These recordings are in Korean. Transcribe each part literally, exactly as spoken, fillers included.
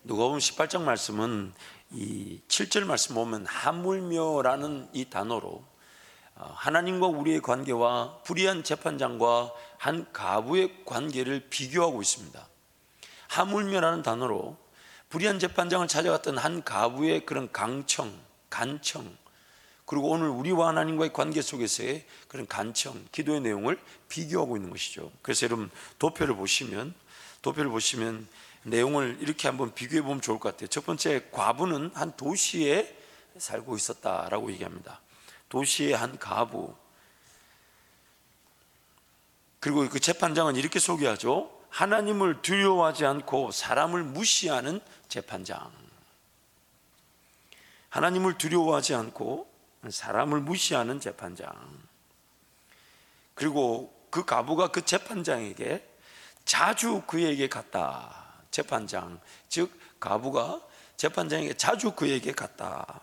누가복음 십팔 장 말씀은 이 칠 절 말씀 보면 하물며라는 이 단어로 하나님과 우리의 관계와 불의한 재판장과 한 가부의 관계를 비교하고 있습니다. 하물며라는 단어로 불의한 재판장을 찾아갔던 한 가부의 그런 강청, 간청, 그리고 오늘 우리와 하나님과의 관계 속에서의 그런 간청, 기도의 내용을 비교하고 있는 것이죠. 그래서 여러분 도표를 보시면 도표를 보시면 내용을 이렇게 한번 비교해 보면 좋을 것 같아요. 첫 번째, 과부는 한 도시에 살고 있었다라고 얘기합니다. 도시의 한 가부. 그리고 그 재판장은 이렇게 소개하죠. 하나님을 두려워하지 않고 사람을 무시하는 재판장. 하나님을 두려워하지 않고 사람을 무시하는 재판장. 그리고 그 가부가 그 재판장에게 자주 그에게 갔다. 재판장, 즉 가부가 재판장에게 자주 그에게 갔다.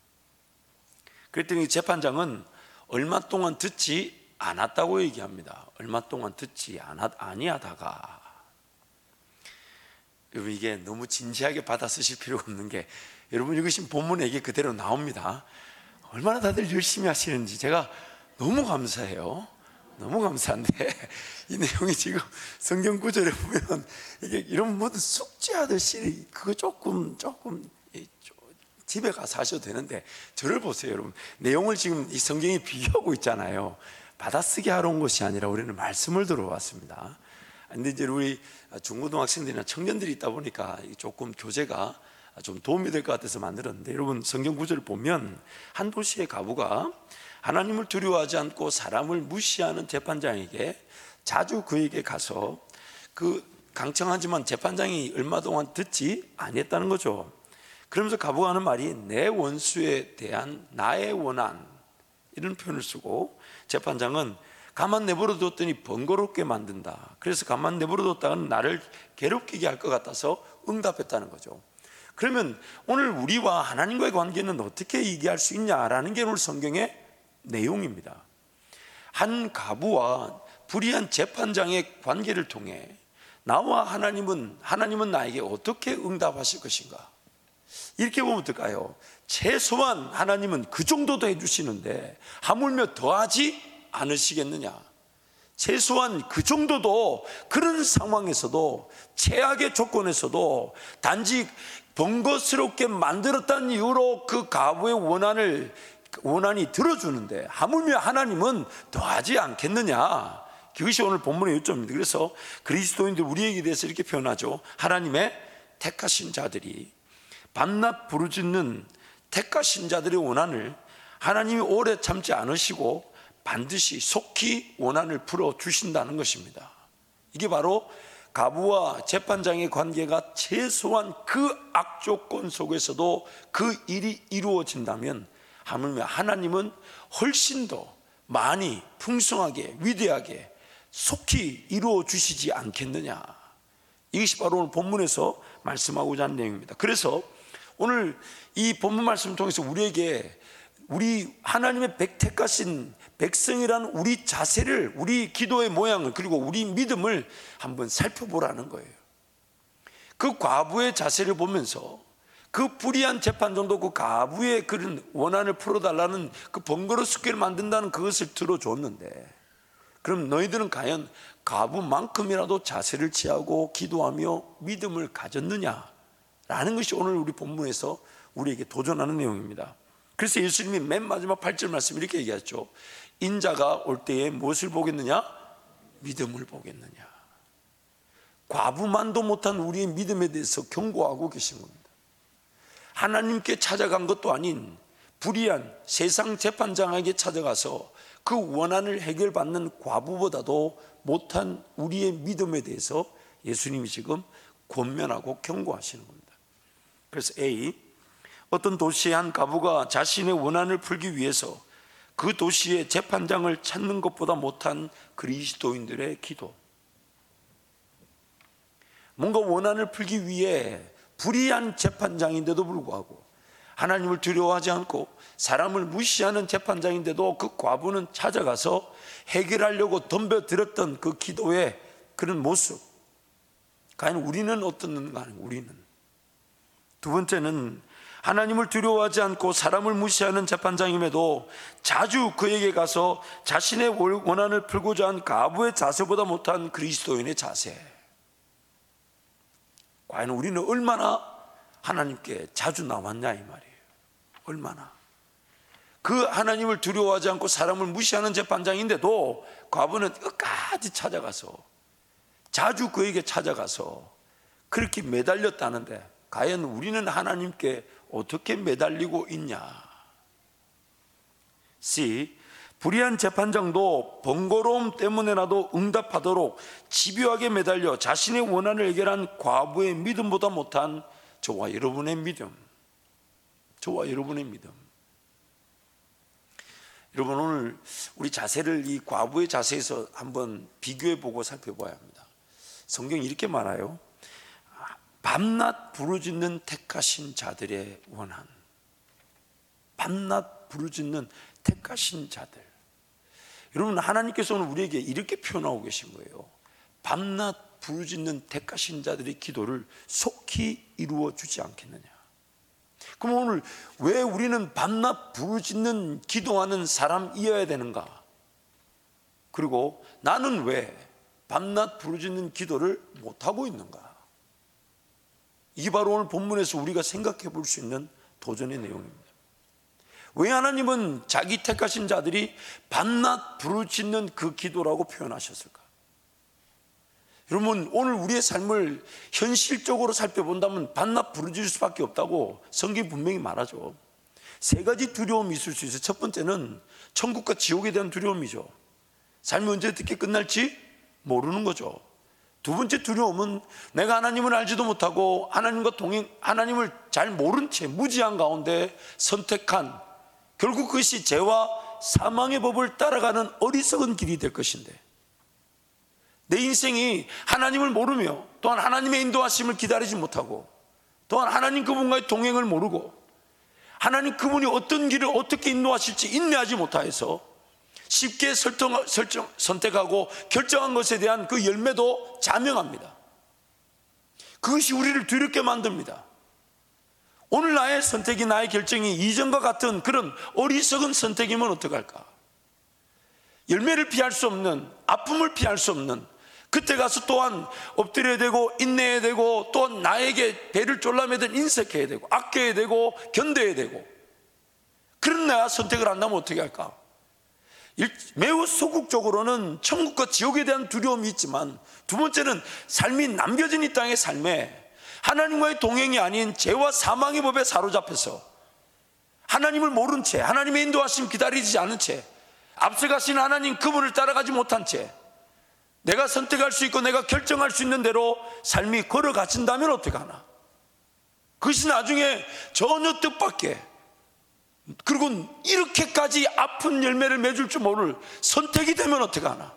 그랬더니 재판장은 얼마 동안 듣지 않았다고 얘기합니다. 얼마 동안 듣지 않았, 아니하다가. 여러분, 이게 너무 진지하게 받아 쓰실 필요가 없는 게, 여러분 읽으신 본문에 이게 그대로 나옵니다. 얼마나 다들 열심히 하시는지 제가 너무 감사해요. 너무 감사한데 이 내용이 지금 성경 구절에 보면 이게 이런 모든 숙제하듯이 그거 조금 조금 집에 가서 하셔도 되는데, 저를 보세요. 여러분, 내용을 지금 이 성경이 비교하고 있잖아요. 받아쓰기 하러 온 것이 아니라 우리는 말씀을 들어왔습니다. 근데 이제 우리 중고등학생들이나 청년들이 있다 보니까 조금 교재가 좀 도움이 될 것 같아서 만들었는데, 여러분 성경 구절을 보면 한 도시의 가부가 하나님을 두려워하지 않고 사람을 무시하는 재판장에게 자주 그에게 가서 그 강청하지만 재판장이 얼마 동안 듣지 아니했다는 거죠. 그러면서 가부가 하는 말이 내 원수에 대한 나의 원한, 이런 표현을 쓰고, 재판장은 가만 내버려 뒀더니 번거롭게 만든다. 그래서 가만 내버려 뒀다가는 나를 괴롭히게 할 것 같아서 응답했다는 거죠. 그러면 오늘 우리와 하나님과의 관계는 어떻게 얘기할 수 있냐라는 게 오늘 성경의 내용입니다. 한 가부와 불의한 재판장의 관계를 통해 나와 하나님은 하나님은 나에게 어떻게 응답하실 것인가? 이렇게 보면 어떨까요? 최소한 하나님은 그 정도도 해주시는데 하물며 더하지 않으시겠느냐? 최소한 그 정도도, 그런 상황에서도, 최악의 조건에서도 단지 번거스럽게 만들었다는 이유로 그 가부의 원한을 원한이 들어주는데 하물며 하나님은 더하지 않겠느냐? 그것이 오늘 본문의 요점입니다. 그래서 그리스도인들 우리에게 대해서 이렇게 표현하죠. 하나님의 택하신 자들이, 밤낮 부르짖는 택하신 자들의 원한을 하나님이 오래 참지 않으시고 반드시 속히 원한을 풀어주신다는 것입니다. 이게 바로 가부와 재판장의 관계가 최소한 그 악조건 속에서도 그 일이 이루어진다면 하물며 하나님은 훨씬 더 많이 풍성하게 위대하게 속히 이루어 주시지 않겠느냐. 이것이 바로 오늘 본문에서 말씀하고자 하는 내용입니다. 그래서 오늘 이 본문 말씀을 통해서 우리에게 우리 하나님의 택하신 백성이라는 우리 자세를, 우리 기도의 모양을, 그리고 우리 믿음을 한번 살펴보라는 거예요. 그 과부의 자세를 보면서 그 불의한 재판장도 그 가부의 그런 원한을 풀어달라는 그 번거롭게 만든다는 그것을 들어줬는데, 그럼 너희들은 과연 가부만큼이라도 자세를 취하고 기도하며 믿음을 가졌느냐? 라는 것이 오늘 우리 본문에서 우리에게 도전하는 내용입니다. 그래서 예수님이 맨 마지막 팔 절 말씀 이렇게 얘기하죠. 인자가 올 때에 무엇을 보겠느냐? 믿음을 보겠느냐? 과부만도 못한 우리의 믿음에 대해서 경고하고 계신 겁니다. 하나님께 찾아간 것도 아닌 불의한 세상 재판장에게 찾아가서 그 원한을 해결받는 과부보다도 못한 우리의 믿음에 대해서 예수님이 지금 권면하고 경고하시는 겁니다. 그래서 A, 어떤 도시의 한 가부가 자신의 원한을 풀기 위해서 그 도시의 재판장을 찾는 것보다 못한 그리스도인들의 기도. 뭔가 원한을 풀기 위해 불의한 재판장인데도 불구하고, 하나님을 두려워하지 않고 사람을 무시하는 재판장인데도 그 과부는 찾아가서 해결하려고 덤벼들었던 그 기도의 그런 모습. 과연 우리는 어떻는가? 우리는 두 번째는 하나님을 두려워하지 않고 사람을 무시하는 재판장임에도 자주 그에게 가서 자신의 원한을 풀고자 한 과부의 자세보다 못한 그리스도인의 자세. 과연 우리는 얼마나 하나님께 자주 나왔냐 이 말이에요. 얼마나. 그 하나님을 두려워하지 않고 사람을 무시하는 재판장인데도 과부는 끝까지 찾아가서, 자주 그에게 찾아가서 그렇게 매달렸다는데 과연 우리는 하나님께 어떻게 매달리고 있냐. C. 불의한 재판장도 번거로움 때문에라도 응답하도록 집요하게 매달려 자신의 원한을 해결한 과부의 믿음보다 못한 저와 여러분의 믿음. 저와 여러분의 믿음. 여러분, 오늘 우리 자세를 이 과부의 자세에서 한번 비교해 보고 살펴봐야 합니다. 성경이 이렇게 말해요. 밤낮 부르짖는 택하신 자들의 원한. 밤낮 부르짖는 택하신 자들. 여러분, 하나님께서 오늘 우리에게 이렇게 표현하고 계신 거예요. 밤낮 부르짖는 택하신 자들의 기도를 속히 이루어 주지 않겠느냐. 그럼 오늘 왜 우리는 밤낮 부르짖는 기도하는 사람이어야 되는가? 그리고 나는 왜 밤낮 부르짖는 기도를 못하고 있는가? 이게 바로 오늘 본문에서 우리가 생각해 볼 수 있는 도전의 내용입니다. 왜 하나님은 자기 택하신 자들이 밤낮 부르짖는 그 기도라고 표현하셨을까? 여러분, 오늘 우리의 삶을 현실적으로 살펴본다면 밤낮 부르짖을 수밖에 없다고 성경이 분명히 말하죠. 세 가지 두려움이 있을 수 있어요. 첫 번째는 천국과 지옥에 대한 두려움이죠. 삶이 언제 어떻게 끝날지 모르는 거죠. 두 번째 두려움은 내가 하나님을 알지도 못하고 하나님과 동행, 하나님을 잘 모른 채 무지한 가운데 선택한, 결국 그것이 죄와 사망의 법을 따라가는 어리석은 길이 될 것인데, 내 인생이 하나님을 모르며 또한 하나님의 인도하심을 기다리지 못하고 또한 하나님 그분과의 동행을 모르고 하나님 그분이 어떤 길을 어떻게 인도하실지 인내하지 못하여서 쉽게 설정, 설정, 선택하고 결정한 것에 대한 그 열매도 자명합니다. 그것이 우리를 두렵게 만듭니다. 오늘 나의 선택이, 나의 결정이 이전과 같은 그런 어리석은 선택이면 어떡할까? 열매를 피할 수 없는, 아픔을 피할 수 없는, 그때 가서 또한 엎드려야 되고 인내해야 되고 또한 나에게 배를 졸라매든 인색해야 되고 아껴야 되고 견뎌야 되고, 그런 내가 선택을 한다면 어떻게 할까? 매우 소극적으로는 천국과 지옥에 대한 두려움이 있지만, 두 번째는 삶이 남겨진 이 땅의 삶에 하나님과의 동행이 아닌 죄와 사망의 법에 사로잡혀서 하나님을 모른 채, 하나님의 인도하심 기다리지 않은 채, 앞서가신 하나님 그분을 따라가지 못한 채 내가 선택할 수 있고 내가 결정할 수 있는 대로 삶이 걸어가신다면 어떡하나? 그것이 나중에 전혀 뜻밖의, 그리고 이렇게까지 아픈 열매를 맺을 줄 모를 선택이 되면 어떡하나?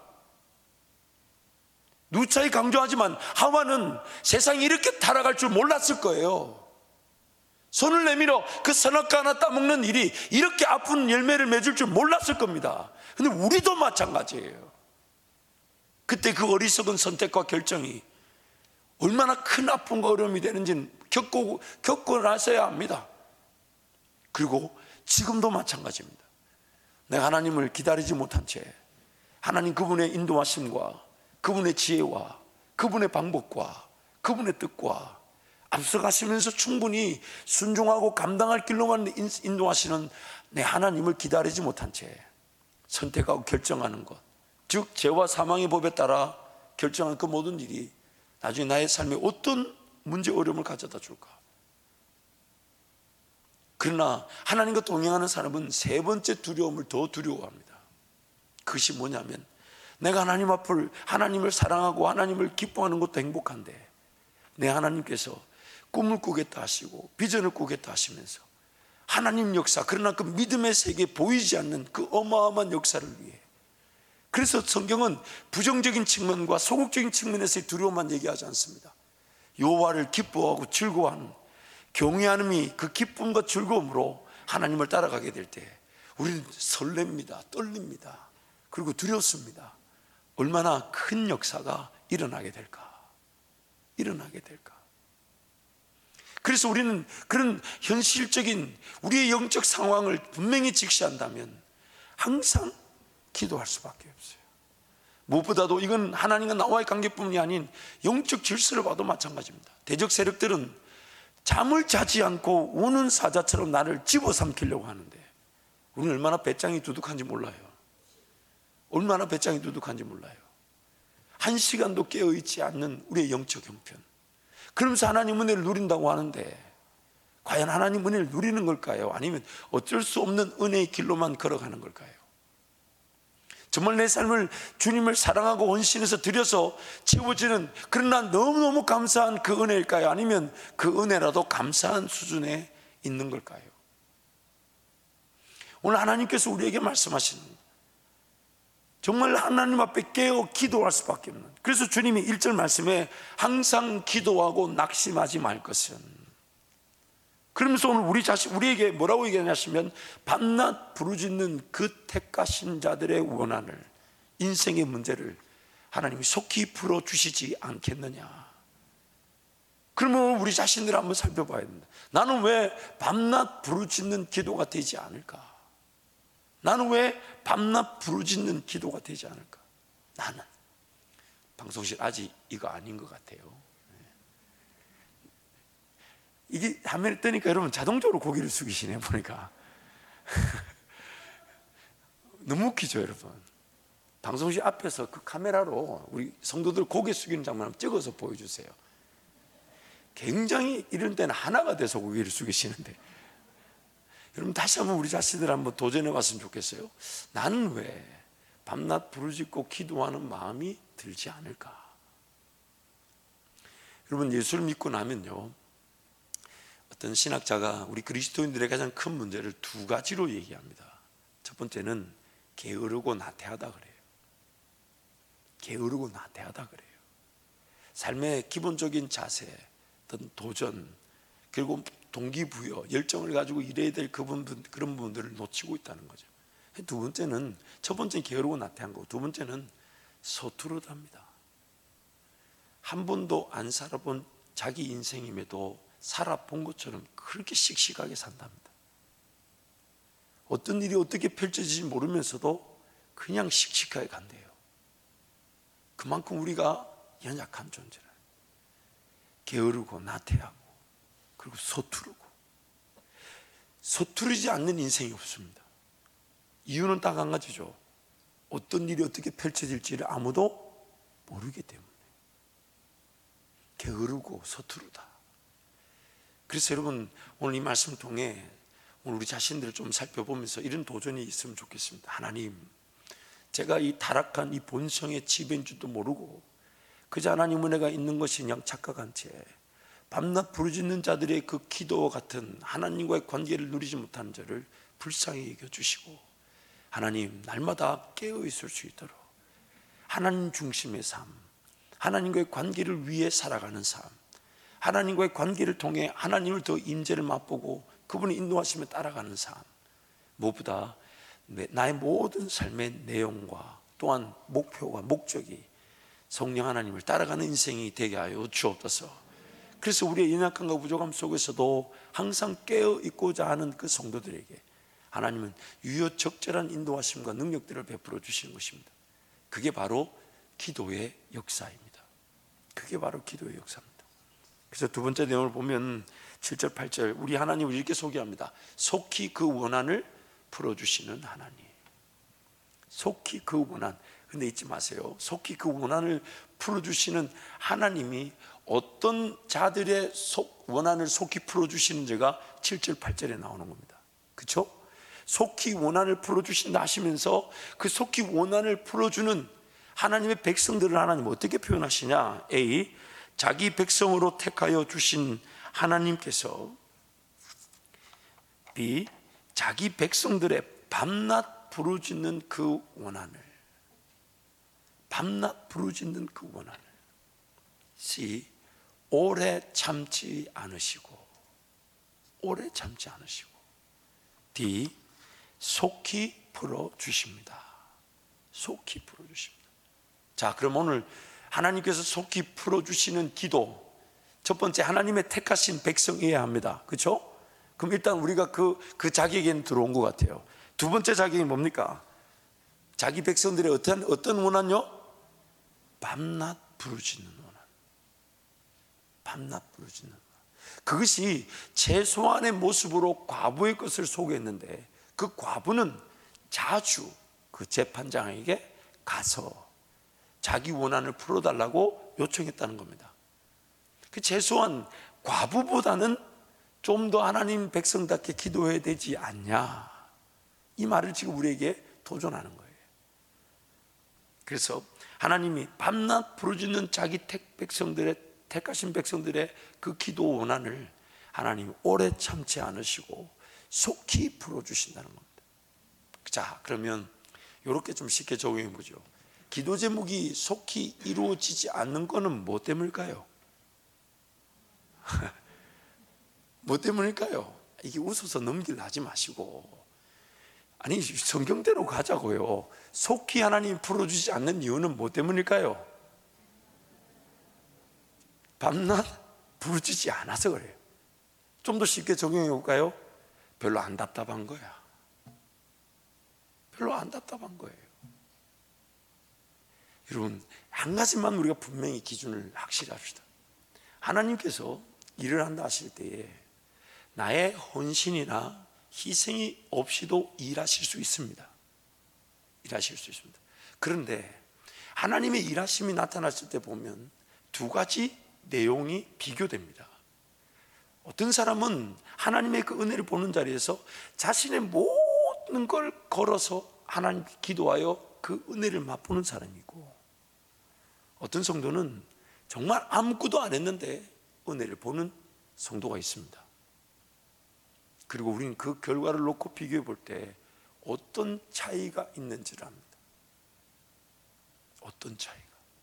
누차히 강조하지만 하와는 세상이 이렇게 타락할 줄 몰랐을 거예요. 손을 내밀어 그 선악과 하나 따먹는 일이 이렇게 아픈 열매를 맺을 줄 몰랐을 겁니다. 근데 우리도 마찬가지예요. 그때 그 어리석은 선택과 결정이 얼마나 큰 아픔과 어려움이 되는지는 겪고, 겪고 나서야 합니다. 그리고 지금도 마찬가지입니다. 내가 하나님을 기다리지 못한 채 하나님 그분의 인도하심과 그분의 지혜와 그분의 방법과 그분의 뜻과 앞서가시면서 충분히 순종하고 감당할 길로만 인도하시는 내 하나님을 기다리지 못한 채 선택하고 결정하는 것, 즉 죄와 사망의 법에 따라 결정한 그 모든 일이 나중에 나의 삶에 어떤 문제 어려움을 가져다 줄까? 그러나 하나님과 동행하는 사람은 세 번째 두려움을 더 두려워합니다. 그것이 뭐냐면, 내가 하나님 앞을, 하나님을 사랑하고 하나님을 기뻐하는 것도 행복한데 내 하나님께서 꿈을 꾸겠다 하시고 비전을 꾸겠다 하시면서 하나님 역사, 그러나 그 믿음의 세계에 보이지 않는 그 어마어마한 역사를 위해, 그래서 성경은 부정적인 측면과 소극적인 측면에서의 두려움만 얘기하지 않습니다. 여호와를 기뻐하고 즐거워하는, 경외함이 그 기쁨과 즐거움으로 하나님을 따라가게 될 때 우리는 설렙니다, 떨립니다, 그리고 두렵습니다. 얼마나 큰 역사가 일어나게 될까? 일어나게 될까? 그래서 우리는 그런 현실적인 우리의 영적 상황을 분명히 직시한다면 항상 기도할 수밖에 없어요. 무엇보다도 이건 하나님과 나와의 관계뿐만이 아닌 영적 질서를 봐도 마찬가지입니다. 대적 세력들은 잠을 자지 않고 우는 사자처럼 나를 집어삼키려고 하는데 우리는 얼마나 배짱이 두둑한지 몰라요. 얼마나 배짱이 두둑한지 몰라요. 한 시간도 깨어있지 않는 우리의 영적 형편, 그러면서 하나님 은혜를 누린다고 하는데 과연 하나님 은혜를 누리는 걸까요? 아니면 어쩔 수 없는 은혜의 길로만 걸어가는 걸까요? 정말 내 삶을 주님을 사랑하고 헌신해서 드려서 채워지는, 그러나 너무너무 감사한 그 은혜일까요? 아니면 그 은혜라도 감사한 수준에 있는 걸까요? 오늘 하나님께서 우리에게 말씀하시는, 정말 하나님 앞에 깨어 기도할 수밖에 없는, 그래서 주님이 일 절 말씀에 항상 기도하고 낙심하지 말 것은, 그러면서 오늘 우리 자신, 우리에게 뭐라고 얘기하냐시면 밤낮 부르짖는 그 택하신 자들의 원한을, 인생의 문제를 하나님이 속히 풀어주시지 않겠느냐. 그러면 우리 자신들을 한번 살펴봐야 됩니다. 나는 왜 밤낮 부르짖는 기도가 되지 않을까? 나는 왜 밤낮 부르짖는 기도가 되지 않을까? 나는 방송실 아직 이거 아닌 것 같아요. 이게 화면에 뜨니까 여러분 자동적으로 고개를 숙이시네 보니까. 너무 웃기죠 여러분. 방송실 앞에서 그 카메라로 우리 성도들 고개 숙이는 장면 한번 찍어서 보여주세요. 굉장히 이런 때는 하나가 돼서 고개를 숙이시는데, 여러분 다시 한번 우리 자신들 한번 도전해 봤으면 좋겠어요. 나는 왜 밤낮 부르짖고 기도하는 마음이 들지 않을까? 여러분 예수를 믿고 나면요, 어떤 신학자가 우리 그리스도인들의 가장 큰 문제를 두 가지로 얘기합니다. 첫 번째는 게으르고 나태하다 그래요. 게으르고 나태하다 그래요. 삶의 기본적인 자세, 어떤 도전, 그리고 동기부여, 열정을 가지고 일해야 될 그분, 그런 부분들을 놓치고 있다는 거죠. 두 번째는, 첫 번째는 게으르고 나태한 거고, 두 번째는 서투르답니다. 한 번도 안 살아본 자기 인생임에도 살아본 것처럼 그렇게 씩씩하게 산답니다. 어떤 일이 어떻게 펼쳐질지 모르면서도 그냥 씩씩하게 간대요. 그만큼 우리가 연약한 존재를, 게으르고 나태하고 그리고 서투르고, 서투르지 않는 인생이 없습니다. 이유는 딱 한 가지죠. 어떤 일이 어떻게 펼쳐질지를 아무도 모르기 때문에 게으르고 서투르다. 그래서 여러분 오늘 이 말씀을 통해 오늘 우리 자신들을 좀 살펴보면서 이런 도전이 있으면 좋겠습니다. 하나님, 제가 이 타락한 이 본성의 지배인 줄도 모르고 그저 하나님 은혜가 있는 것이 그냥 착각한 채 밤낮 부르짖는 자들의 그 기도와 같은 하나님과의 관계를 누리지 못하는 저를 불쌍히 여겨주시고, 하나님 날마다 깨어있을 수 있도록 하나님 중심의 삶, 하나님과의 관계를 위해 살아가는 삶, 하나님과의 관계를 통해 하나님을 더 임재를 맛보고 그분의 인도하심에 따라가는 삶, 무엇보다 나의 모든 삶의 내용과 또한 목표와 목적이 성령 하나님을 따라가는 인생이 되게 하여 주옵소서. 그래서 우리의 연약함과 부족함 속에서도 항상 깨어있고자 하는 그 성도들에게 하나님은 유효적절한 인도하심과 능력들을 베풀어 주시는 것입니다. 그게 바로 기도의 역사입니다. 그게 바로 기도의 역사입니다. 그래서 두 번째 내용을 보면 칠 절 팔 절 우리 하나님을 이렇게 소개합니다. 속히 그 원한을 풀어주시는 하나님. 속히 그 원한. 근데 잊지 마세요. 속히 그 원한을 풀어주시는 하나님이 어떤 자들의 속, 원한을 속히 풀어주시는지가 칠 절 팔 절에 나오는 겁니다. 그렇죠? 속히 원한을 풀어주신다 하시면서 그 속히 원한을 풀어주는 하나님의 백성들을 하나님 어떻게 표현하시냐? A. 자기 백성으로 택하여 주신 하나님께서, B. 자기 백성들의 밤낮 부르짖는 그 원한을, 밤낮 부르짖는 그 원한을, C. 오래 참지 않으시고, 오래 참지 않으시고, D. 속히 풀어주십니다. 속히 풀어주십니다. 자, 그럼 오늘 하나님께서 속히 풀어주시는 기도, 첫 번째, 하나님의 택하신 백성이어야 합니다. 그렇죠? 그럼 일단 우리가 그, 그 자격에는 들어온 것 같아요. 두 번째 자격이 뭡니까? 자기 백성들의 어떤, 어떤 원한요? 밤낮 부르짖는 원한. 밤낮 부르짖는 원한. 그것이 최소한의 모습으로 과부의 것을 소개했는데, 그 과부는 자주 그 재판장에게 가서 자기 원한을 풀어달라고 요청했다는 겁니다. 그 최소한 과부보다는 좀 더 하나님 백성답게 기도해야 되지 않냐, 이 말을 지금 우리에게 도전하는 거예요. 그래서 하나님이 밤낮 부르짖는 자기 택 백성들의, 택하신 백성들의 그 기도 원한을 하나님이 오래 참지 않으시고 속히 풀어주신다는 겁니다. 자, 그러면 이렇게 좀 쉽게 적용해 보죠. 기도 제목이 속히 이루어지지 않는 것은 뭐 때문일까요? 뭐 때문일까요? 이게 웃어서 넘기려 하지 마시고, 아니 성경대로 가자고요. 속히 하나님 풀어주지 않는 이유는 뭐 때문일까요? 밤낮 부르짖지 않아서 그래요. 좀 더 쉽게 적용해 볼까요? 별로 안 답답한 거야. 별로 안 답답한 거예요. 여러분, 한 가지만 우리가 분명히 기준을 확실히 합시다. 하나님께서 일을 한다 하실 때에 나의 헌신이나 희생이 없이도 일하실 수 있습니다. 일하실 수 있습니다. 그런데 하나님의 일하심이 나타났을 때 보면 두 가지 내용이 비교됩니다. 어떤 사람은 하나님의 그 은혜를 보는 자리에서 자신의 모든 걸 걸어서 하나님께 기도하여 그 은혜를 맛보는 사람이고, 어떤 성도는 정말 아무것도 안 했는데 은혜를 보는 성도가 있습니다. 그리고 우리는 그 결과를 놓고 비교해 볼 때 어떤 차이가 있는지를 압니다. 어떤 차이가.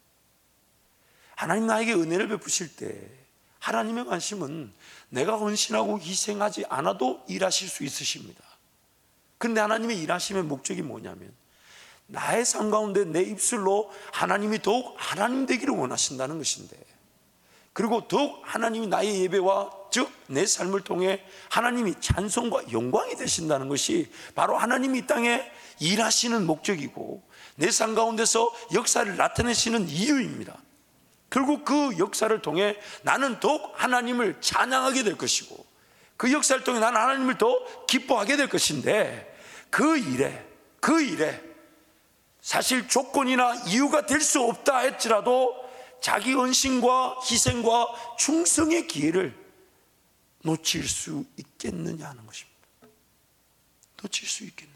하나님 나에게 은혜를 베푸실 때 하나님의 관심은 내가 헌신하고 희생하지 않아도 일하실 수 있으십니다. 그런데 하나님의 일하심의 목적이 뭐냐면 나의 삶 가운데 내 입술로 하나님이 더욱 하나님 되기를 원하신다는 것인데, 그리고 더욱 하나님이 나의 예배와 즉 내 삶을 통해 하나님이 찬송과 영광이 되신다는 것이 바로 하나님이 이 땅에 일하시는 목적이고 내 삶 가운데서 역사를 나타내시는 이유입니다. 결국 그 역사를 통해 나는 더욱 하나님을 찬양하게 될 것이고 그 역사를 통해 나는 하나님을 더 기뻐하게 될 것인데, 그 일에 그 일에 사실 조건이나 이유가 될 수 없다 할지라도 자기 헌신과 희생과 충성의 기회를 놓칠 수 있겠느냐 하는 것입니다. 놓칠 수 있겠느냐.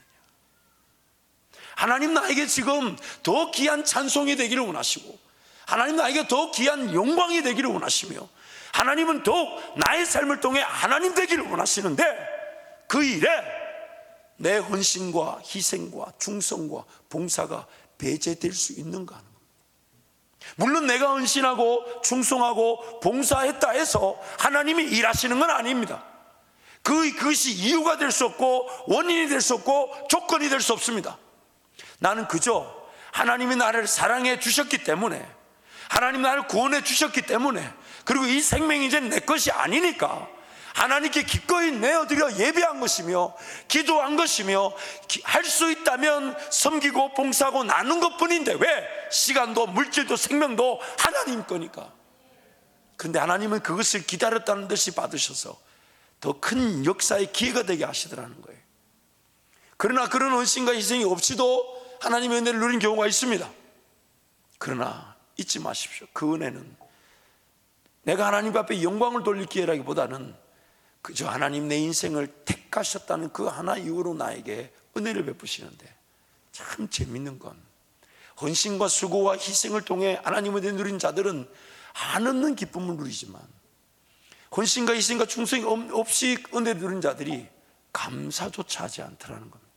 하나님 나에게 지금 더 귀한 찬송이 되기를 원하시고 하나님 나에게 더 귀한 영광이 되기를 원하시며 하나님은 더욱 나의 삶을 통해 하나님 되기를 원하시는데, 그 일에 내 헌신과 희생과 충성과 봉사가 배제될 수 있는가 하는 겁니다. 물론 내가 헌신하고 충성하고 봉사했다 해서 하나님이 일하시는 건 아닙니다. 그, 그것이 이유가 될 수 없고 원인이 될 수 없고 조건이 될 수 없습니다. 나는 그저 하나님이 나를 사랑해 주셨기 때문에, 하나님 나를 구원해 주셨기 때문에, 그리고 이 생명이 이제 내 것이 아니니까 하나님께 기꺼이 내어드려 예배한 것이며 기도한 것이며 할 수 있다면 섬기고 봉사하고 나눈 것뿐인데 왜 시간도 물질도 생명도 하나님 거니까. 그런데 하나님은 그것을 기다렸다는 듯이 받으셔서 더 큰 역사의 기회가 되게 하시더라는 거예요. 그러나 그런 헌신과 희생이 없이도 하나님의 은혜를 누린 경우가 있습니다. 그러나 잊지 마십시오. 그 은혜는 내가 하나님 앞에 영광을 돌릴 기회라기보다는 그저 하나님 내 인생을 택하셨다는 그 하나 이유로 나에게 은혜를 베푸시는데, 참 재밌는 건 헌신과 수고와 희생을 통해 하나님의 은혜 누린 자들은 한없는 기쁨을 누리지만 헌신과 희생과 충성이 없이 은혜를 누린 자들이 감사조차 하지 않더라는 겁니다.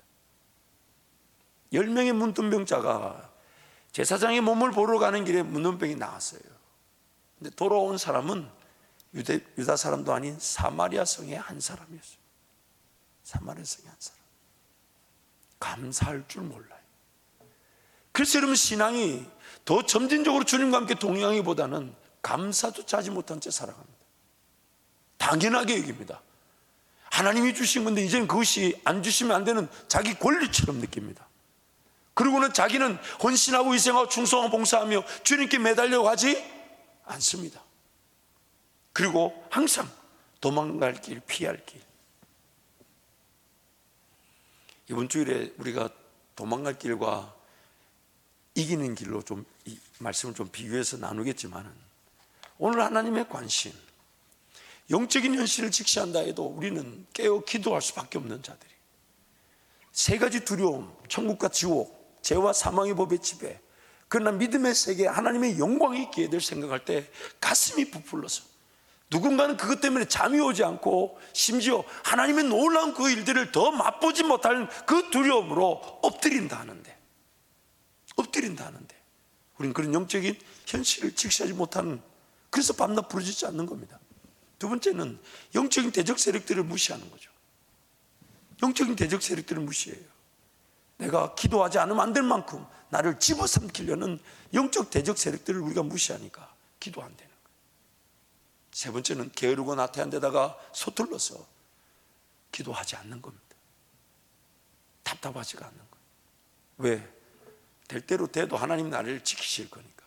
열 명의 문둥병자가 제사장의 몸을 보러 가는 길에 문둥병이 나왔어요. 근데 돌아온 사람은 유대, 유다 사람도 아닌 사마리아 성의 한 사람이었어요. 사마리아 성의 한 사람. 감사할 줄 몰라요. 그래서 여러분, 신앙이 더 점진적으로 주님과 함께 동행하기보다는 감사조차 하지 못한 채 살아갑니다. 당연하게 여깁니다. 하나님이 주신 건데 이제는 그것이 안 주시면 안 되는 자기 권리처럼 느낍니다. 그리고는 자기는 헌신하고 희생하고 충성하고 봉사하며 주님께 매달려 가지 않습니다. 그리고 항상 도망갈 길, 피할 길. 이번 주일에 우리가 도망갈 길과 이기는 길로 좀 이 말씀을 좀 비교해서 나누겠지만은, 오늘 하나님의 관심, 영적인 현실을 직시한다 해도 우리는 깨어 기도할 수밖에 없는 자들이, 세 가지 두려움, 천국과 지옥, 죄와 사망의 법의 지배, 그러나 믿음의 세계, 하나님의 영광이 있기에 될 생각할 때 가슴이 부풀러서, 누군가는 그것 때문에 잠이 오지 않고 심지어 하나님의 놀라운 그 일들을 더 맛보지 못하는 그 두려움으로 엎드린다 하는데, 엎드린다 하는데 우린 그런 영적인 현실을 직시하지 못하는, 그래서 밤낮 부르짖지 않는 겁니다. 두 번째는 영적인 대적 세력들을 무시하는 거죠. 영적인 대적 세력들을 무시해요. 내가 기도하지 않으면 안 될 만큼 나를 집어삼키려는 영적 대적 세력들을 우리가 무시하니까 기도 안 되는 거예요. 세 번째는 게으르고 나태한 데다가 서툴러서 기도하지 않는 겁니다. 답답하지가 않는 거예요. 왜? 될 대로 돼도 하나님 나를 지키실 거니까.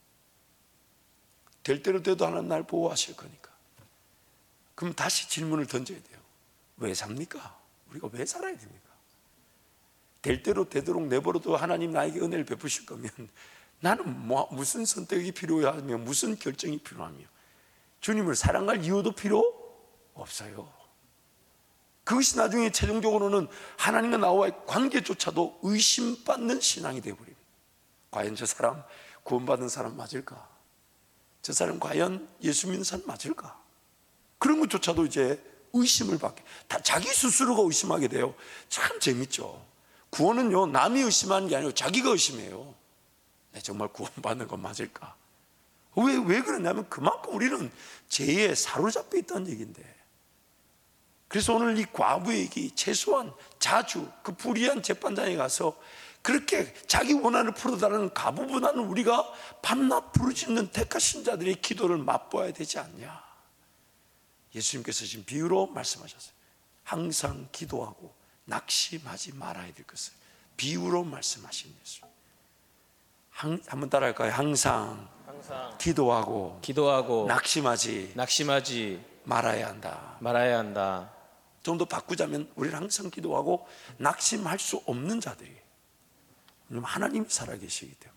될 대로 돼도 하나님 나를 보호하실 거니까. 그럼 다시 질문을 던져야 돼요. 왜 삽니까? 우리가 왜 살아야 됩니까? 될 대로 되도록 내버려도 하나님 나에게 은혜를 베푸실 거면 나는 뭐 무슨 선택이 필요하며 무슨 결정이 필요하며 주님을 사랑할 이유도 필요 없어요. 그것이 나중에 최종적으로는 하나님과 나와의 관계조차도 의심받는 신앙이 되어버립니다. 과연 저 사람 구원받은 사람 맞을까? 저 사람 과연 예수 믿는 사람 맞을까? 그런 것조차도 이제 의심을 받게, 다 자기 스스로가 의심하게 돼요. 참 재밌죠. 구원은요, 남이 의심하는 게 아니고 자기가 의심해요. 내 정말 구원받는 건 맞을까? 왜, 왜 그러냐면 그만큼 우리는 죄에 사로잡혀 있다는 얘기인데. 그래서 오늘 이 과부에게 최소한 자주 그 불의한 재판장에 가서 그렇게 자기 원한을 풀어달라는 과부보다는 우리가 밤낮 부르짖는 택하신 자들의 기도를 맛보아야 되지 않냐. 예수님께서 지금 비유로 말씀하셨어요. 항상 기도하고 낙심하지 말아야 될 것을 비유로 말씀하신 예수. 한, 한번 따라할까요? 항상, 항상 기도하고, 기도하고 낙심하지, 낙심하지 말아야 한다. 말아야 한다. 좀 더 바꾸자면 우리는 항상 기도하고 낙심할 수 없는 자들이에요. 왜냐하면 하나님이 살아계시기 때문에.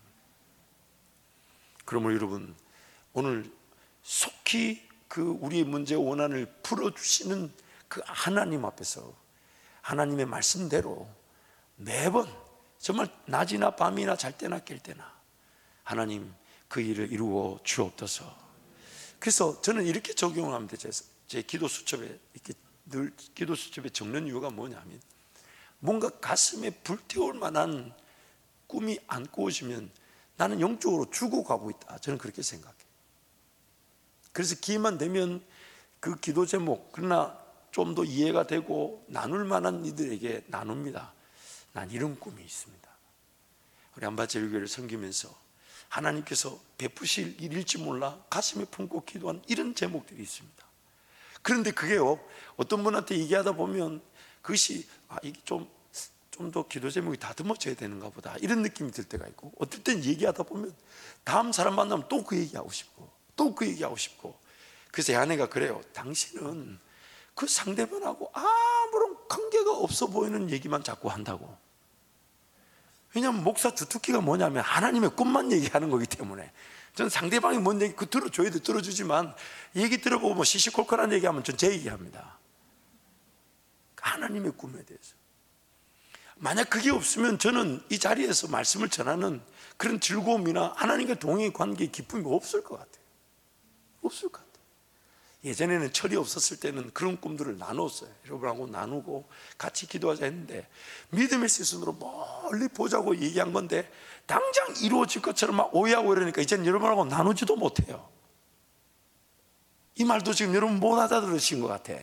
그러므로 여러분, 오늘 속히 그 우리의 문제 원한을 풀어주시는 그 하나님 앞에서 하나님의 말씀대로 매번 정말 낮이나 밤이나 잘 때나 깰 때나 하나님 그 일을 이루어 주옵소서. 그래서 저는 이렇게 적용을 하면 되죠. 제 기도 수첩에 이렇게 늘 기도 수첩에 적는 이유가 뭐냐면, 뭔가 가슴에 불태울 만한 꿈이 안 꾸어지면 나는 영적으로 죽어가고 있다. 저는 그렇게 생각해요. 그래서 기회만 되면 그 기도 제목, 그러나 좀 더 이해가 되고 나눌 만한 이들에게 나눕니다. 난 이런 꿈이 있습니다. 우리 한밭제일교회를 섬기면서 하나님께서 베푸실 일일지 몰라 가슴에 품고 기도한 이런 제목들이 있습니다. 그런데 그게요, 어떤 분한테 얘기하다 보면 그것이 아, 이게 좀 좀 더 기도 제목이 다듬어져야 되는가 보다 이런 느낌이 들 때가 있고, 어떨 땐 얘기하다 보면 다음 사람 만나면 또 그 얘기하고 싶고 또 그 얘기하고 싶고. 그래서 제 아내가 그래요. 당신은 그 상대방하고 아무런 관계가 없어 보이는 얘기만 자꾸 한다고. 왜냐하면 목사 주특기가 뭐냐면 하나님의 꿈만 얘기하는 거기 때문에 전 상대방이 뭔 얘기 그 들어줘야 돼, 들어주지만 얘기 들어보고 뭐 시시콜콜한 얘기하면 전 제 얘기합니다. 하나님의 꿈에 대해서. 만약 그게 없으면 저는 이 자리에서 말씀을 전하는 그런 즐거움이나 하나님과 동행의 관계의 기쁨이 없을 것 같아요. 없을 것 같아요. 예전에는 철이 없었을 때는 그런 꿈들을 나눴어요. 여러분하고 나누고 같이 기도하자 했는데, 믿음의 시선으로 멀리 보자고 얘기한 건데 당장 이루어질 것처럼 막 오해하고 이러니까 이제는 여러분하고 나누지도 못해요. 이 말도 지금 여러분 못 알아들으신 것 같아.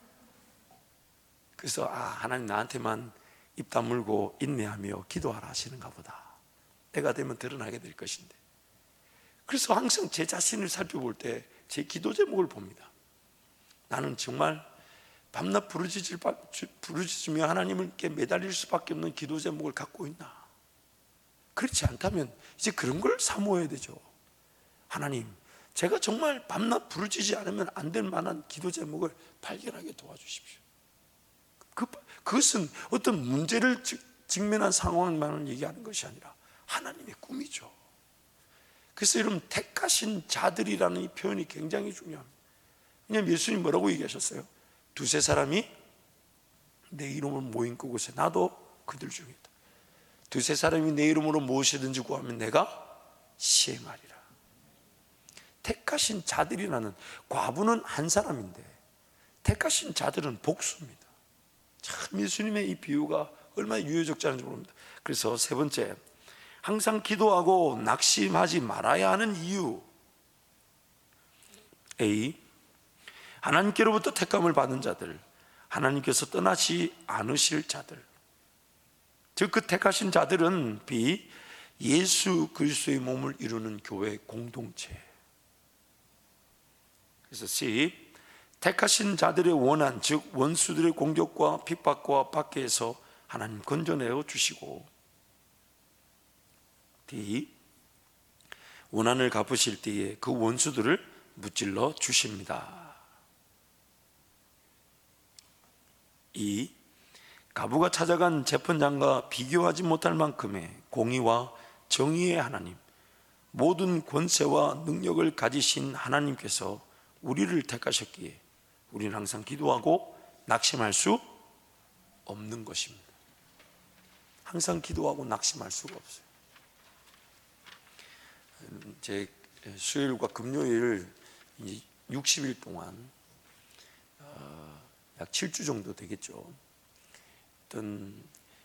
그래서 아, 하나님 나한테만 입 다물고 인내하며 기도하라 하시는가 보다. 때가 되면 드러나게 될 것인데. 그래서 항상 제 자신을 살펴볼 때 제 기도 제목을 봅니다. 나는 정말 밤낮 부르짖을, 부르짖으며 하나님께 매달릴 수밖에 없는 기도 제목을 갖고 있나? 그렇지 않다면 이제 그런 걸 사모해야 되죠. 하나님, 제가 정말 밤낮 부르짖지 않으면 안 될 만한 기도 제목을 발견하게 도와주십시오. 그, 그것은 어떤 문제를 직면한 상황만을 얘기하는 것이 아니라 하나님의 꿈이죠. 그래서 여러분, 택하신 자들이라는 이 표현이 굉장히 중요합니다. 왜냐하면 예수님 뭐라고 얘기하셨어요? 두세 사람이 내 이름으로 모인 그곳에 나도 그들 중이다. 두세 사람이 내 이름으로 무엇이든지 구하면 내가 시행하리라. 택하신 자들이라는, 과부는 한 사람인데 택하신 자들은 복수입니다. 참 예수님의 이 비유가 얼마나 유효적자인지 모릅니다. 그래서 세 번째, 항상 기도하고 낙심하지 말아야 하는 이유. A, 하나님께로부터 택감을 받은 자들, 하나님께서 떠나지 않으실 자들. 즉 그 택하신 자들은 B, 예수 그리스도의 몸을 이루는 교회 공동체. 그래서 C, 택하신 자들의 원한, 즉 원수들의 공격과 핍박과 박해에서 하나님 건져내어 주시고, D, 원한을 갚으실 때에 그 원수들을 무찔러 주십니다. 이, 가부가 찾아간 재판장과 비교하지 못할 만큼의 공의와 정의의 하나님, 모든 권세와 능력을 가지신 하나님께서 우리를 택하셨기에 우리는 항상 기도하고 낙심할 수 없는 것입니다. 항상 기도하고 낙심할 수가 없어요. 제 수요일과 금요일 육십 일 동안 약 칠 주 정도 되겠죠. 어떤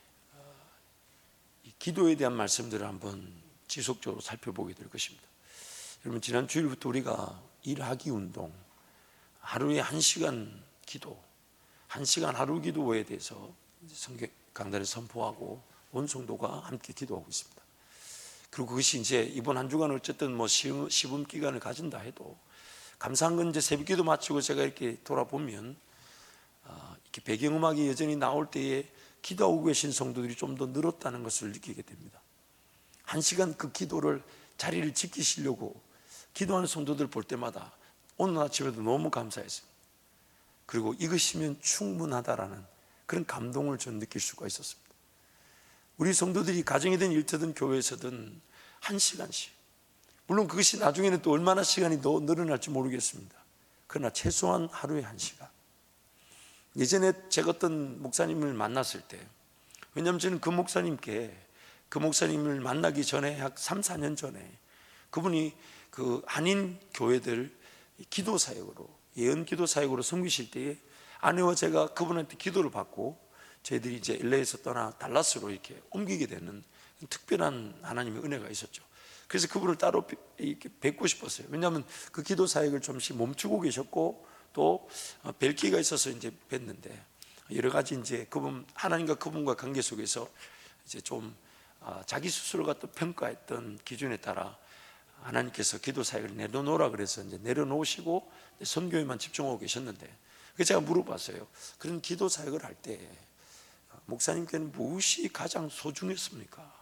기도에 대한 말씀들을 한번 지속적으로 살펴보게 될 것입니다. 여러분, 지난 주일부터 우리가 일하기 운동, 하루에 한 시간 기도, 한 시간 하루 기도에 대해서 성경 강단에 선포하고 온 성도가 함께 기도하고 있습니다. 그리고 그것이 이제 이번 한 주간 어쨌든 뭐 시험 기간을 가진다 해도 감사한 건 이제 새벽 기도 마치고 제가 이렇게 돌아보면 이렇게 배경음악이 여전히 나올 때에 기도하고 계신 성도들이 좀 더 늘었다는 것을 느끼게 됩니다. 한 시간 그 기도를, 자리를 지키시려고 기도하는 성도들 볼 때마다 오늘 아침에도 너무 감사했어요. 그리고 이것이면 충분하다라는 그런 감동을 전 느낄 수가 있었습니다. 우리 성도들이 가정이든 일터든 교회에서든 한 시간씩, 물론 그것이 나중에는 또 얼마나 시간이 더 늘어날지 모르겠습니다. 그러나 최소한 하루에 한 시간. 예전에 제가 어떤 목사님을 만났을 때, 왜냐하면 저는 그 목사님께, 그 목사님을 만나기 전에 약 삼, 사 년 전에 그분이 그 한인 교회들 기도 사역으로, 예언 기도 사역으로 섬기실 때에 아내와 제가 그분한테 기도를 받고 저희들이 이제 엘에이에서 떠나 달라스로 이렇게 옮기게 되는 특별한 하나님의 은혜가 있었죠. 그래서 그분을 따로 이렇게 뵙고 싶었어요. 왜냐하면 그 기도 사역을 좀씩 멈추고 계셨고 또 뵐 기회가 있어서 이제 뵀는데, 여러 가지 이제 그분, 하나님과 그분과 관계 속에서 이제 좀 자기 스스로가 또 평가했던 기준에 따라 하나님께서 기도 사역을 내려놓으라 그래서 이제 내려놓으시고 선교에만 집중하고 계셨는데, 그래서 제가 물어봤어요. 그런 기도 사역을 할 때 목사님께는 무엇이 가장 소중했습니까?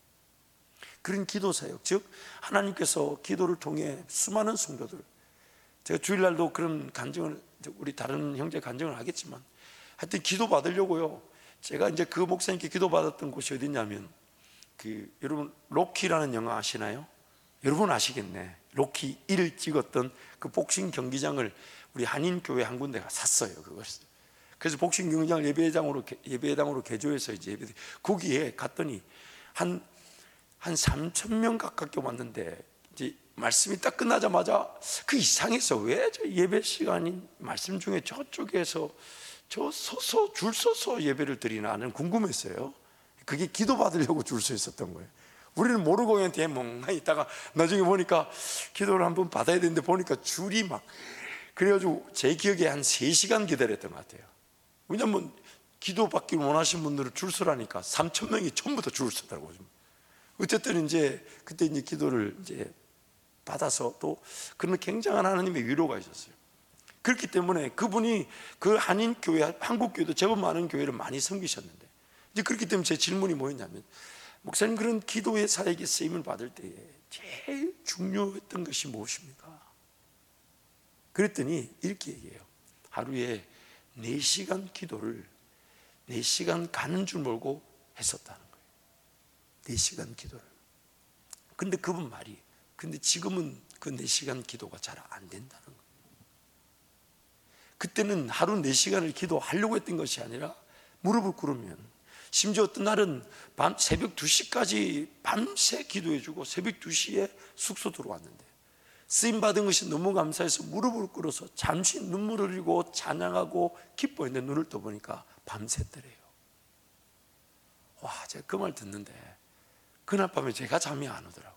그런 기도 사역, 즉 하나님께서 기도를 통해 수많은 성도들, 제가 주일날도 그런 간증을, 우리 다른 형제 간증을 하겠지만 하여튼 기도 받으려고요, 제가 이제 그 목사님께 기도 받았던 곳이 어디냐면, 그 여러분 로키라는 영화 아시나요? 여러분 아시겠네. 로키 일 찍었던 그 복싱 경기장을 우리 한인교회 한 군데가 샀어요. 그걸. 그래서 복싱 경기장을 예배당으로 예배당으로 개조해서 이제 예배, 거기에 갔더니 한 한 삼천 명 가깝게 왔는데, 이제 말씀이 딱 끝나자마자 그 이상해서 왜 저 예배 시간인 말씀 중에 저쪽에서 저 서서 줄 서서 예배를 드리나는 궁금했어요. 그게 기도 받으려고 줄 서 있었던 거예요. 우리는 모르고 그냥 대멍 있다가 나중에 보니까 기도를 한번 받아야 되는데 보니까 줄이 막, 그래가지고 제 기억에 한 세 시간 기다렸던 것 같아요. 왜냐면 기도 받기를 원하시는 분들은 줄 서라니까 삼천 명이 전부 다 줄 서더라고요. 어쨌든 이제 그때 이제 기도를 이제 받아서 또 그런 굉장한 하나님의 위로가 있었어요. 그렇기 때문에 그분이 그 한인 교회, 한국 교회도 제법 많은 교회를 많이 섬기셨는데, 이제 그렇기 때문에 제 질문이 뭐였냐면, 목사님, 그런 기도의 사역에 쓰임을 받을 때에 제일 중요했던 것이 무엇입니까? 그랬더니 이렇게 얘기해요. 하루에 네 시간 기도를 네 시간 가는 줄 모르고 했었다는 거예요. 네 시간 기도를. 근데 그분 말이, 근데 지금은 그 네 시간 기도가 잘 안 된다는 거예요. 그때는 하루 네 시간을 기도하려고 했던 것이 아니라 무릎을 꿇으면, 심지어 어떤 날은 밤 새벽 두 시까지 밤새 기도해주고 새벽 두 시에 숙소 들어왔는데, 쓰임받은 것이 너무 감사해서 무릎을 꿇어서 잠시 눈물을 흘리고 찬양하고 기뻐했는데 눈을 떠보니까 밤새더래요. 와, 제가 그 말 듣는데 그날 밤에 제가 잠이 안 오더라고요.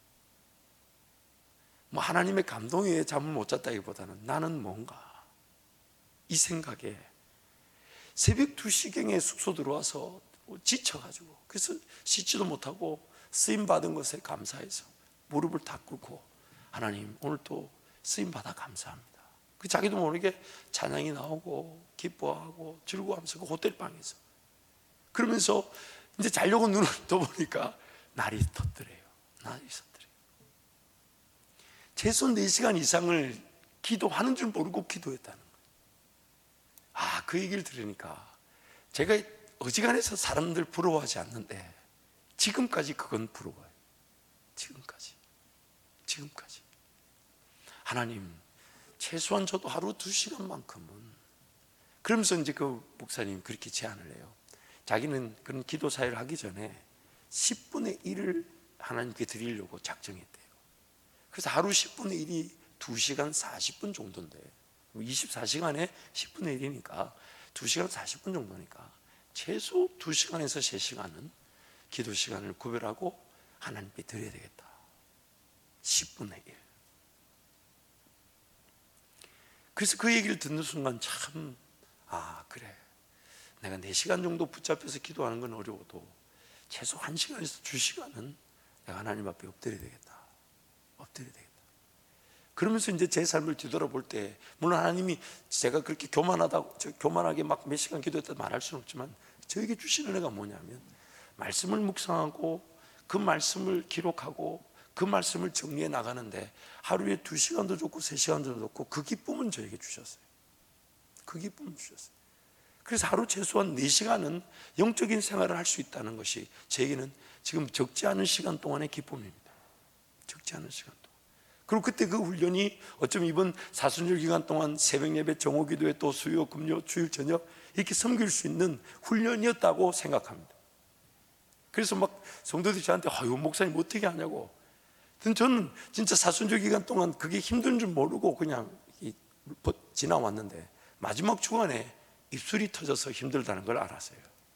뭐 하나님의 감동에 잠을 못 잤다기보다는 나는 뭔가 이 생각에, 새벽 두 시경에 숙소 들어와서 지쳐가지고, 그래서 씻지도 못하고 쓰임받은 것에 감사해서 무릎을 탁 꿇고, 하나님 오늘 또 쓰임받아 감사합니다. 그 자기도 모르게 찬양이 나오고 기뻐하고 즐거워하면서 그 호텔방에서, 그러면서 이제 자려고 눈을 떠보니까 날이 떴더래요. 날이 있었더래요. 최소 네 시간 이상을 기도하는 줄 모르고 기도했다는 거예요. 아, 그 얘기를 들으니까 제가 어지간해서 사람들 부러워하지 않는데 지금까지 그건 부러워요. 지금까지 지금까지 하나님, 최소한 저도 하루 두 시간만큼은. 그러면서 이제 그 목사님 그렇게 제안을 해요. 자기는 그런 기도 사역을 하기 전에 십분의 일을 하나님께 드리려고 작정했대요. 그래서 하루 십분의 일이 두 시간 사십 분 정도인데, 이십사 시간에 십분의 일이니까 두 시간 사십 분 정도니까 최소 두 시간에서 세 시간은 기도 시간을 구별하고 하나님께 드려야 되겠다. 십분의 일. 그래서 그 얘기를 듣는 순간 참, 아, 그래, 내가 네 시간 정도 붙잡혀서 기도하는 건 어려워도 최소 한 시간에서 두 시간은 내가 하나님 앞에 엎드려야 되겠다. 엎드려야 되겠다. 그러면서 이제 제 삶을 뒤돌아볼 때, 물론 하나님이 제가 그렇게 교만하다고, 교만하게 막 몇 시간 기도했다 말할 수는 없지만, 저에게 주시는 은혜가 뭐냐면, 말씀을 묵상하고 그 말씀을 기록하고 그 말씀을 정리해 나가는데 하루에 두 시간도 좋고 세 시간도 좋고 그 기쁨은 저에게 주셨어요. 그 기쁨을 주셨어요. 그래서 하루 최소한 네 시간은 영적인 생활을 할 수 있다는 것이 저에게는 지금 적지 않은 시간 동안의 기쁨입니다. 적지 않은 시간 동안. 그리고 그때 그 훈련이 어쩌면 이번 사순절 기간 동안 새벽 예배, 정오 기도회, 또 수요, 금요, 주일, 저녁 이렇게 섬길 수 있는 훈련이었다고 생각합니다. 그래서 막 성도들이 저한테, 아유, 목사님 어떻게 하냐고. 저는 진짜 사순절 기간 동안 그게 힘든 줄 모르고 그냥 지나왔는데, 마지막 주간에 입술이 터져서 힘들다는 걸 알았어요.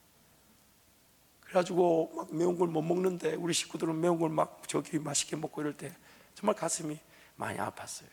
그래가지고 막 매운 걸 못 먹는데 우리 식구들은 매운 걸 막 저기 맛있게 먹고 이럴 때 정말 가슴이 많이 아팠어요.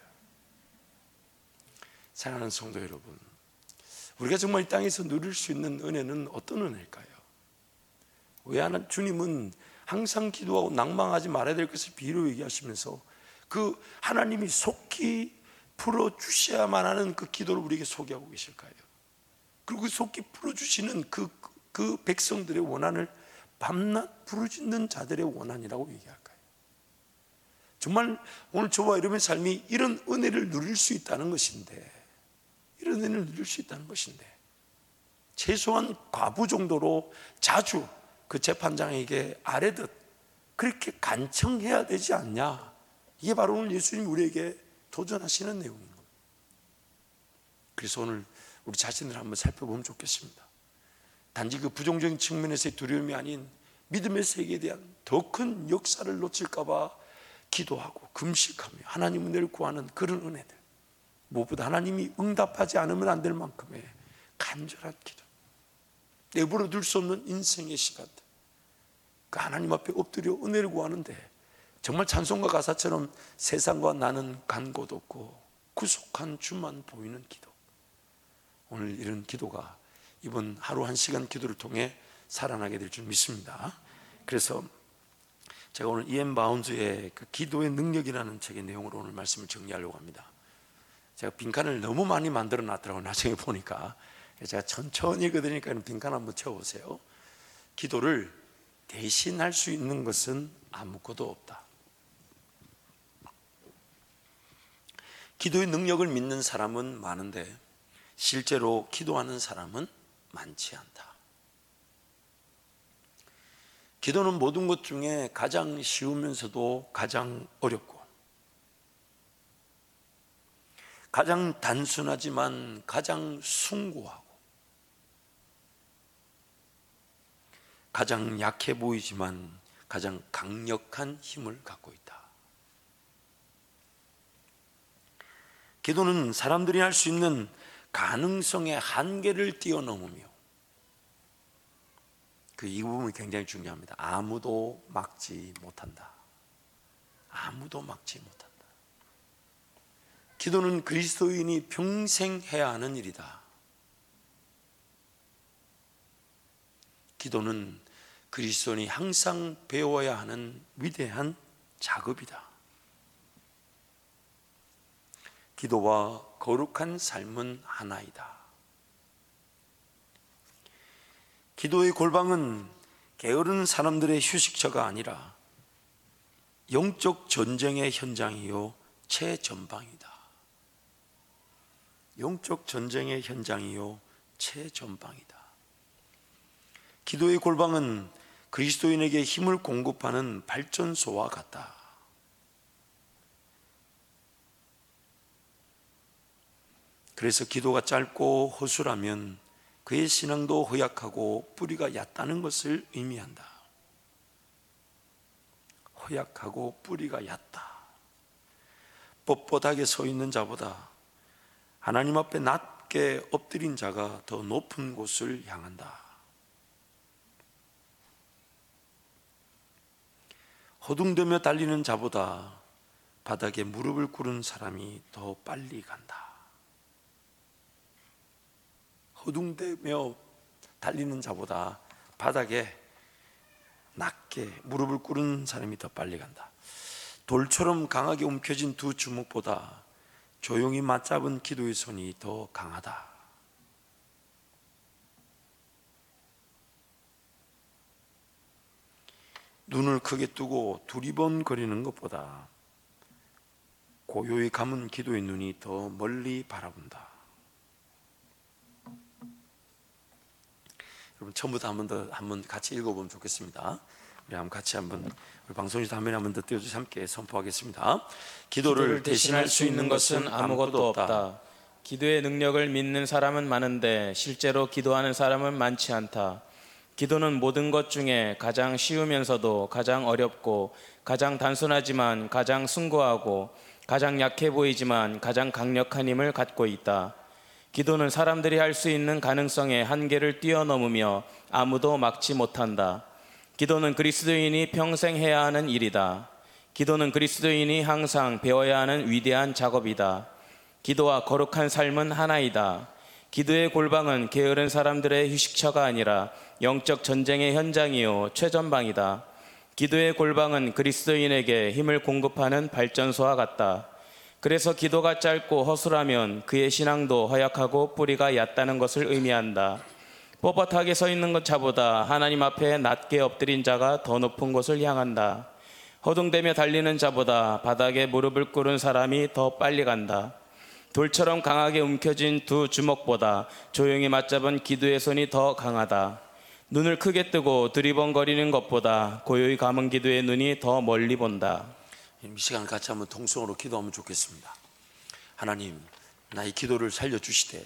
사랑하는 성도 여러분, 우리가 정말 이 땅에서 누릴 수 있는 은혜는 어떤 은혜일까요? 왜 하나, 주님은 항상 기도하고 낭망하지 말아야 될 것을 비유로 얘기하시면서 그 하나님이 속히 풀어주셔야만 하는 그 기도를 우리에게 소개하고 계실까요? 그리고 그 속히 풀어주시는 그, 그 백성들의 원한을 밤낮 부르짖는 자들의 원한이라고 얘기할까요? 정말 오늘 저와 여러분의 삶이 이런 은혜를 누릴 수 있다는 것인데, 이런 은혜를 누릴 수 있다는 것인데, 최소한 과부 정도로 자주 그 재판장에게 아뢰듯 그렇게 간청해야 되지 않냐. 이게 바로 오늘 예수님이 우리에게 도전하시는 내용인 겁니다. 그래서 오늘 우리 자신을 한번 살펴보면 좋겠습니다. 단지 그 부정적인 측면에서의 두려움이 아닌 믿음의 세계에 대한 더 큰 역사를 놓칠까 봐 기도하고 금식하며 하나님 은혜를 구하는 그런 은혜들, 무엇보다 하나님이 응답하지 않으면 안 될 만큼의 간절한 기도, 내버려 둘 수 없는 인생의 시간들, 그 하나님 앞에 엎드려 은혜를 구하는데 정말 찬송가 가사처럼 세상과 나는 간 곳 없고 구속한 주만 보이는 기도. 오늘 이런 기도가 이번 하루 한 시간 기도를 통해 살아나게 될 줄 믿습니다. 그래서 제가 오늘 이엠 바운즈의 그 기도의 능력이라는 책의 내용으로 오늘 말씀을 정리하려고 합니다. 제가 빈칸을 너무 많이 만들어 놨더라고요. 나중에 보니까. 제가 천천히 읽어드리니까 빈칸 한번 채워보세요. 기도를 대신할 수 있는 것은 아무것도 없다. 기도의 능력을 믿는 사람은 많은데 실제로 기도하는 사람은 많지 않다. 기도는 모든 것 중에 가장 쉬우면서도 가장 어렵고, 가장 단순하지만 가장 숭고하고, 가장 약해 보이지만 가장 강력한 힘을 갖고 있다. 기도는 사람들이 할 수 있는 가능성의 한계를 뛰어넘으며, 그 이 부분이 굉장히 중요합니다. 아무도 막지 못한다. 아무도 막지 못한다. 기도는 그리스도인이 평생 해야 하는 일이다. 기도는 그리스도인이 항상 배워야 하는 위대한 작업이다. 기도와 거룩한 삶은 하나이다. 기도의 골방은 게으른 사람들의 휴식처가 아니라 영적 전쟁의 현장이요 최전방이다. 영적 전쟁의 현장이요 최전방이다. 기도의 골방은 그리스도인에게 힘을 공급하는 발전소와 같다. 그래서 기도가 짧고 허술하면 그의 신앙도 허약하고 뿌리가 얕다는 것을 의미한다. 허약하고 뿌리가 얕다. 뻣뻣하게 서 있는 자보다 하나님 앞에 낮게 엎드린 자가 더 높은 곳을 향한다. 허둥대며 달리는 자보다 바닥에 무릎을 꿇은 사람이 더 빨리 간다. 허둥대며 달리는 자보다 바닥에 낮게 무릎을 꿇은 사람이 더 빨리 간다. 돌처럼 강하게 움켜진 두 주먹보다 조용히 맞잡은 기도의 손이 더 강하다. 눈을 크게 뜨고 두리번거리는 것보다 고요히 감은 기도의 눈이 더 멀리 바라본다. 여러분 처음부터 한 번 더 한번 같이 읽어보면 좋겠습니다. 우리 한번 같이 한번 우리 방송에서 화면에 한번 더 띄워주셔서 함께 선포하겠습니다. 기도를 대신할 수 있는 것은 아무것도 없다. 기도의 능력을 믿는 사람은 많은데 실제로 기도하는 사람은 많지 않다. 기도는 모든 것 중에 가장 쉬우면서도 가장 어렵고, 가장 단순하지만 가장 숭고하고, 가장 약해 보이지만 가장 강력한 힘을 갖고 있다. 기도는 사람들이 할 수 있는 가능성의 한계를 뛰어넘으며 아무도 막지 못한다. 기도는 그리스도인이 평생 해야 하는 일이다. 기도는 그리스도인이 항상 배워야 하는 위대한 작업이다. 기도와 거룩한 삶은 하나이다. 기도의 골방은 게으른 사람들의 휴식처가 아니라 영적 전쟁의 현장이요 최전방이다. 기도의 골방은 그리스도인에게 힘을 공급하는 발전소와 같다. 그래서 기도가 짧고 허술하면 그의 신앙도 허약하고 뿌리가 얕다는 것을 의미한다. 뻣뻣하게 서 있는 것 자보다 하나님 앞에 낮게 엎드린 자가 더 높은 곳을 향한다. 허둥대며 달리는 자보다 바닥에 무릎을 꿇은 사람이 더 빨리 간다. 돌처럼 강하게 움켜진 두 주먹보다 조용히 맞잡은 기도의 손이 더 강하다. 눈을 크게 뜨고 두리번거리는 것보다 고요히 감은 기도의 눈이 더 멀리 본다. 이 시간 같이 한번 통성으로 기도하면 좋겠습니다. 하나님, 나의 기도를 살려주시되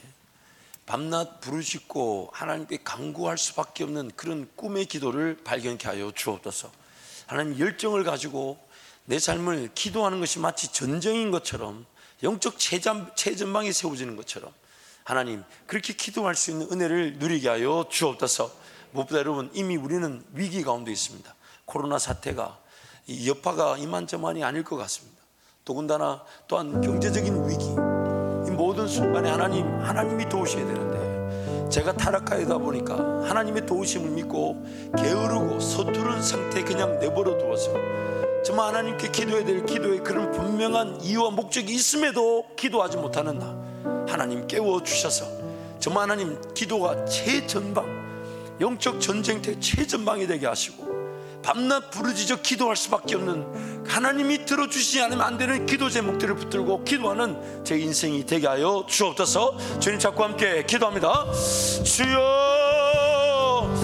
밤낮 부르짖고 하나님께 간구할 수밖에 없는 그런 꿈의 기도를 발견케 하여 주옵소서. 하나님, 열정을 가지고 내 삶을 기도하는 것이 마치 전쟁인 것처럼, 영적 최전, 최전방에 세워지는 것처럼 하나님, 그렇게 기도할 수 있는 은혜를 누리게 하여 주옵소서. 무엇보다 여러분, 이미 우리는 위기 가운데 있습니다. 코로나 사태가 이 여파가 이만저만이 아닐 것 같습니다. 더군다나 또한 경제적인 위기, 이 모든 순간에 하나님, 하나님이 도우셔야 되는데 제가 타락하다 보니까 하나님의 도우심을 믿고 게으르고 서투른 상태에 그냥 내버려 두어서 정말 하나님께 기도해야 될 기도에 그런 분명한 이유와 목적이 있음에도 기도하지 못하는 나 하나님 깨워주셔서 정말 하나님 기도가 최전방, 영적 전쟁터의 최전방이 되게 하시고 밤낮 부르짖어 기도할 수밖에 없는, 하나님이 들어주시지 않으면 안 되는 기도 제목들을 붙들고 기도하는 제 인생이 되게 하여 주옵소서. 주님 잡고 함께 기도합니다. 주여